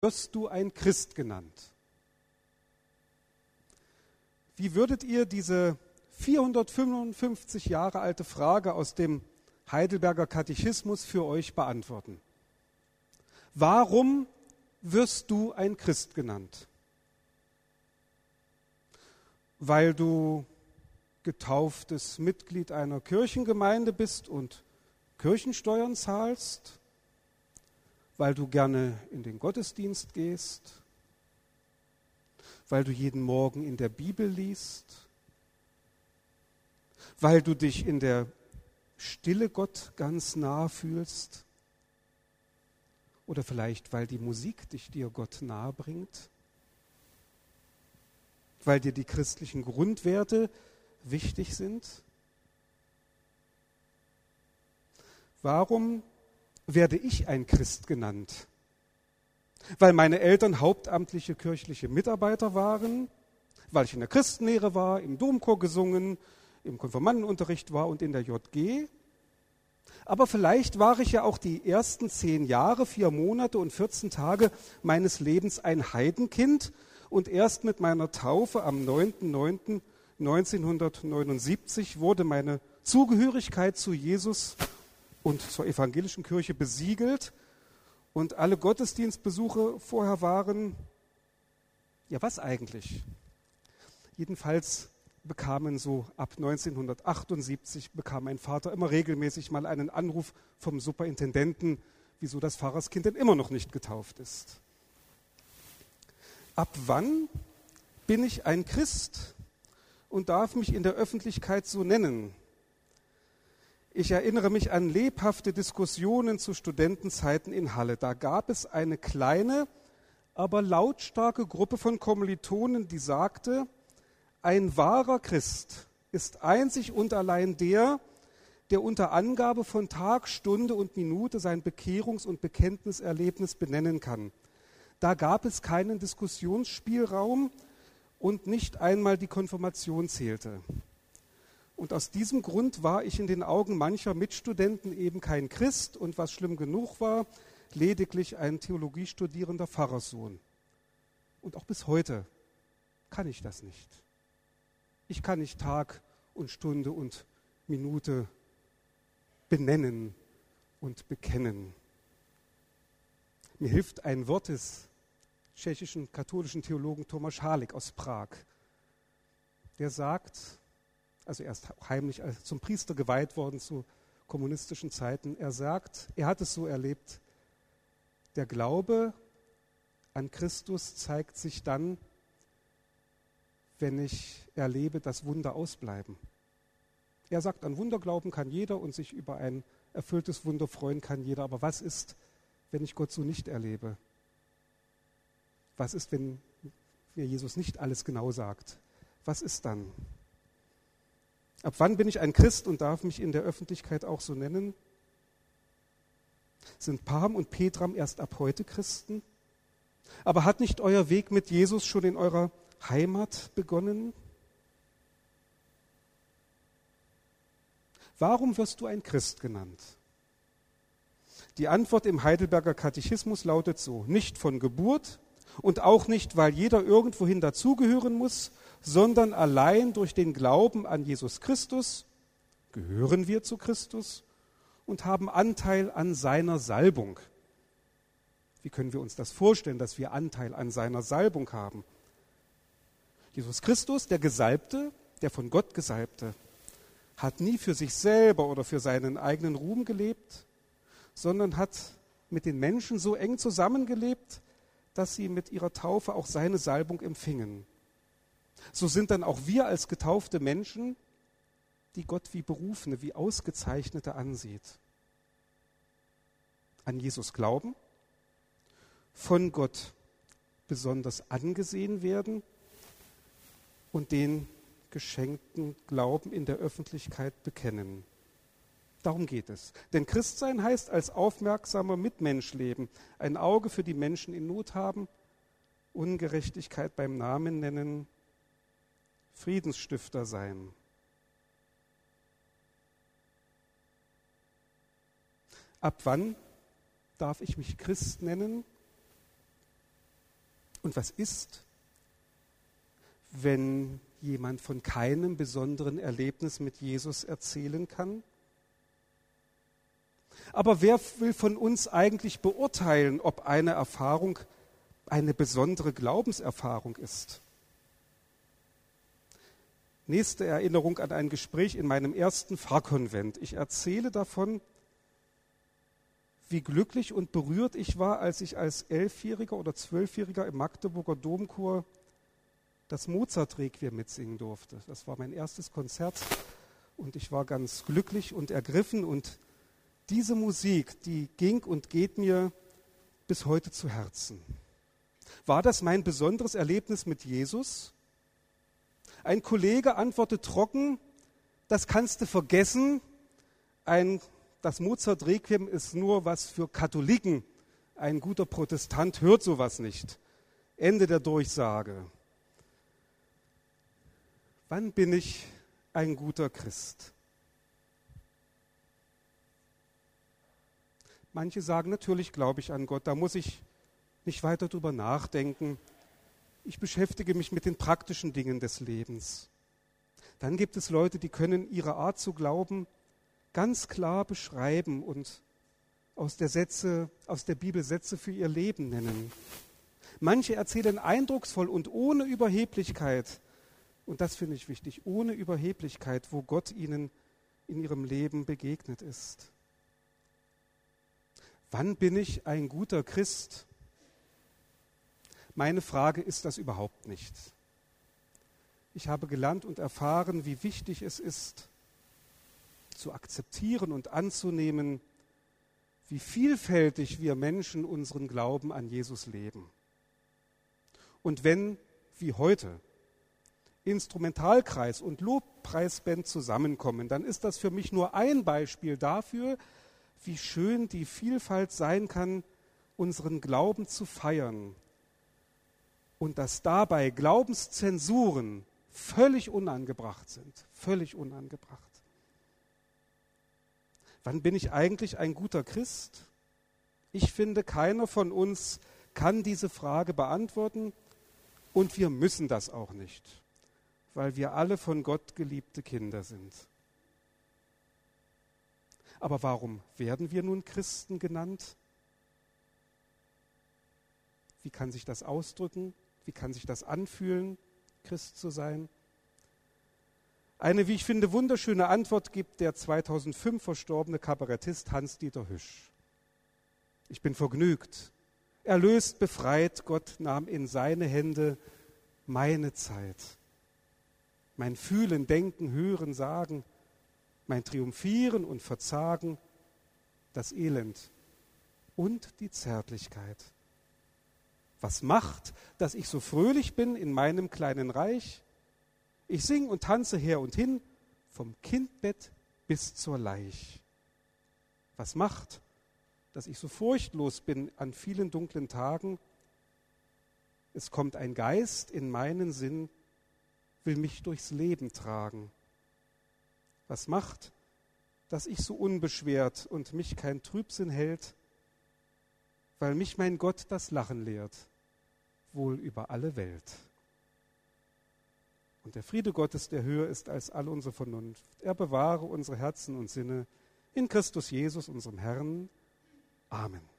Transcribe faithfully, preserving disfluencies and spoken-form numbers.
wirst du ein Christ genannt? Wie würdet ihr diese vierhundertfünfundfünfzig Jahre alte Frage aus dem Heidelberger Katechismus für euch beantworten? Warum wirst du ein Christ genannt? Weil du getauftes Mitglied einer Kirchengemeinde bist und Kirchensteuern zahlst? Weil du gerne in den Gottesdienst gehst? Weil du jeden Morgen in der Bibel liest? Weil du dich in der Stille Gott ganz nah fühlst? Oder vielleicht, weil die Musik dich dir Gott nahe bringt? Weil dir die christlichen Grundwerte wichtig sind? Warum werde ich ein Christ genannt? Weil meine Eltern hauptamtliche kirchliche Mitarbeiter waren, weil ich in der Christenlehre war, im Domchor gesungen, im Konfirmandenunterricht war und in der J G. Aber vielleicht war ich ja auch die ersten zehn Jahre, vier Monate und vierzehn Tage meines Lebens ein Heidenkind und erst mit meiner Taufe am neunten neunten neunzehnhundertneunundsiebzig wurde meine Zugehörigkeit zu Jesus und zur evangelischen Kirche besiegelt und alle Gottesdienstbesuche vorher waren, ja was eigentlich? Jedenfalls bekamen so ab neunzehnhundertachtundsiebzig bekam mein Vater immer regelmäßig mal einen Anruf vom Superintendenten, wieso das Pfarrerskind denn immer noch nicht getauft ist. Ab wann bin ich ein Christ und darf mich in der Öffentlichkeit so nennen? Ich erinnere mich an lebhafte Diskussionen zu Studentenzeiten in Halle. Da gab es eine kleine, aber lautstarke Gruppe von Kommilitonen, die sagte, ein wahrer Christ ist einzig und allein der, der unter Angabe von Tag, Stunde und Minute sein Bekehrungs- und Bekenntniserlebnis benennen kann. Da gab es keinen Diskussionsspielraum und nicht einmal die Konfirmation zählte. Und aus diesem Grund war ich in den Augen mancher Mitstudenten eben kein Christ und was schlimm genug war, lediglich ein theologiestudierender Pfarrerssohn. Und auch bis heute kann ich das nicht. Ich kann nicht Tag und Stunde und Minute benennen und bekennen. Mir hilft ein Wort des tschechischen katholischen Theologen Tomáš Halík aus Prag. Der sagt, also er ist heimlich zum Priester geweiht worden zu kommunistischen Zeiten, er sagt, er hat es so erlebt, der Glaube an Christus zeigt sich dann, wenn ich erlebe, dass Wunder ausbleiben. Er sagt, an Wunder glauben kann jeder und sich über ein erfülltes Wunder freuen kann jeder. Aber was ist, wenn ich Gott so nicht erlebe? Was ist, wenn mir Jesus nicht alles genau sagt? Was ist dann? Ab wann bin ich ein Christ und darf mich in der Öffentlichkeit auch so nennen? Sind Pam und Petram erst ab heute Christen? Aber hat nicht euer Weg mit Jesus schon in eurer Heimat begonnen? Warum wirst du ein Christ genannt? Die Antwort im Heidelberger Katechismus lautet so: Nicht von Geburt und auch nicht, weil jeder irgendwohin dazugehören muss, sondern allein durch den Glauben an Jesus Christus gehören wir zu Christus und haben Anteil an seiner Salbung. Wie können wir uns das vorstellen, dass wir Anteil an seiner Salbung haben? Jesus Christus, der Gesalbte, der von Gott Gesalbte, hat nie für sich selber oder für seinen eigenen Ruhm gelebt, sondern hat mit den Menschen so eng zusammengelebt, dass sie mit ihrer Taufe auch seine Salbung empfingen. So sind dann auch wir als getaufte Menschen, die Gott wie Berufene, wie Ausgezeichnete ansieht. An Jesus glauben, von Gott besonders angesehen werden und den geschenkten Glauben in der Öffentlichkeit bekennen. Darum geht es. Denn Christsein heißt als aufmerksamer Mitmensch leben, ein Auge für die Menschen in Not haben, Ungerechtigkeit beim Namen nennen, Friedensstifter sein. Ab wann darf ich mich Christ nennen? Und was ist, wenn jemand von keinem besonderen Erlebnis mit Jesus erzählen kann? Aber wer will von uns eigentlich beurteilen, ob eine Erfahrung eine besondere Glaubenserfahrung ist? Nächste Erinnerung an ein Gespräch in meinem ersten Pfarrkonvent. Ich erzähle davon, wie glücklich und berührt ich war, als ich als Elfjähriger oder Zwölfjähriger im Magdeburger Domchor das Mozart-Requiem mitsingen durfte. Das war mein erstes Konzert und ich war ganz glücklich und ergriffen. Und diese Musik, die ging und geht mir bis heute zu Herzen. War das mein besonderes Erlebnis mit Jesus? Ein Kollege antwortet trocken, das kannst du vergessen. Ein, das Mozart-Requiem ist nur was für Katholiken. Ein guter Protestant hört sowas nicht. Ende der Durchsage. Wann bin ich ein guter Christ? Manche sagen, natürlich glaube ich an Gott, da muss ich nicht weiter drüber nachdenken. Ich beschäftige mich mit den praktischen Dingen des Lebens. Dann gibt es Leute, die können ihre Art zu glauben ganz klar beschreiben und aus der, Sätze, aus der Bibel Sätze für ihr Leben nennen. Manche erzählen eindrucksvoll und ohne Überheblichkeit, und das finde ich wichtig, ohne Überheblichkeit, wo Gott ihnen in ihrem Leben begegnet ist. Wann bin ich ein guter Christ? Meine Frage ist das überhaupt nicht. Ich habe gelernt und erfahren, wie wichtig es ist, zu akzeptieren und anzunehmen, wie vielfältig wir Menschen unseren Glauben an Jesus leben. Und wenn, wie heute, Instrumentalkreis und Lobpreisband zusammenkommen, dann ist das für mich nur ein Beispiel dafür, wie schön die Vielfalt sein kann, unseren Glauben zu feiern. Und dass dabei Glaubenszensuren völlig unangebracht sind, völlig unangebracht. Wann bin ich eigentlich ein guter Christ? Ich finde, keiner von uns kann diese Frage beantworten und wir müssen das auch nicht, weil wir alle von Gott geliebte Kinder sind. Aber warum werden wir nun Christen genannt? Wie kann sich das ausdrücken? Wie kann sich das anfühlen, Christ zu sein? Eine, wie ich finde, wunderschöne Antwort gibt der zweitausendfünf verstorbene Kabarettist Hans-Dieter Hüsch. Ich bin vergnügt, erlöst, befreit, Gott nahm in seine Hände meine Zeit. Mein Fühlen, Denken, Hören, Sagen, mein Triumphieren und Verzagen, das Elend und die Zärtlichkeit. Was macht, dass ich so fröhlich bin in meinem kleinen Reich? Ich sing und tanze her und hin, vom Kindbett bis zur Leich. Was macht, dass ich so furchtlos bin an vielen dunklen Tagen? Es kommt ein Geist in meinen Sinn, will mich durchs Leben tragen. Was macht, dass ich so unbeschwert und mich kein Trübsinn hält? Weil mich mein Gott das Lachen lehrt, wohl über alle Welt. Und der Friede Gottes, der höher ist als all unsere Vernunft, er bewahre unsere Herzen und Sinne in Christus Jesus, unserem Herrn. Amen.